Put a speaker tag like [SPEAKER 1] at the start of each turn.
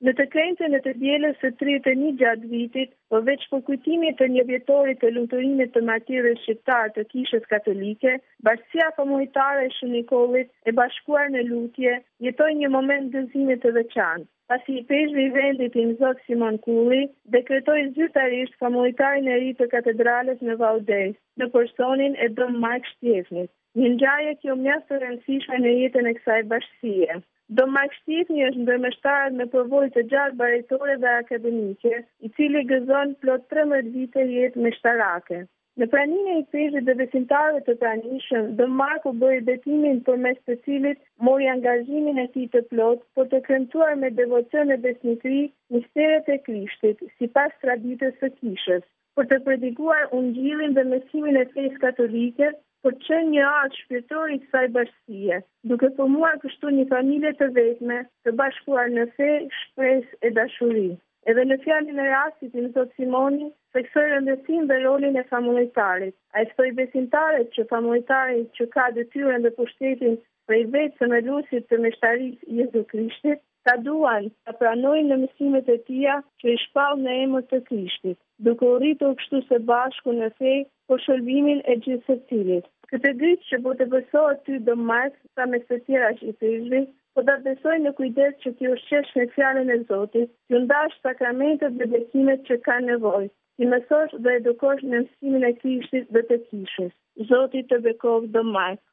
[SPEAKER 1] Në të krente në të dielës së 31 gjatë vitit, përveç për kujtimit të një vjetorit të lumturimit të martirëve shqiptar të Kishës Katolike, Bashkia Famuljetare e Shën Nikollit e bashkuar në lutje jetoi një moment gëzimi të veçantë. Pasi i peshë i vendit i Zot Simon Kulli dekretoi zyrtarisht famullitarin e ri të katedrales në Valdez, në personin e Dom Mark Shtjefnit. Një ngjarje kjo mjaft e rëndësishme në jetën e kësaj bashkie. Dom Mark Shtjefni është ndërmeshtar me përvojë të gjatë baretore dhe akademike, i cili gëzon plot 13 vite jetë meshtarake. Në praninë e i peshit dhe besimtarëve të pranishëm, Dom Marku bëri betimin përmes të cilit mori angazhimin e tij të plot për të kremtuar me devocion e besnikëri misteret e Krishtit, sipas traditës së Kishës, për të predikuar ungjillin dhe mësimin e fesë katolike, për të qenë një anë shpirtëror i kësaj bashkie, duke formuar kështu një familje të vetme, të bashkuar në fe, shpresë e dashuri. Edhe në fjalën e rastit i Zot Simoni, theksoi rëndësinë dhe rolin e famullitarit. Ai ftoi besimtarët që famullitari që ka detyrën dhe pushtetin prej vetë themeluesit të meshtarisë Jezu Krishtit, ta duan ta pranojnë në mësimet e tija që i shpall në emër të Krishtit, duke u rritur kështu së bashku në fe për shëlbimin e gjithë secilit. Këtë ditë që po të besohet ty Dom Mark, sa me të tjera që i peshvi, po ta besoj në kujdes që ti ushqesh me fjalën e Zotit, ti ndash sakramentet dhe bekimet që ka nevojë, ti mësosh dhe edukosh në mësimin e Krishtit dhe të Kishës. Zoti të bekov Dom Mark.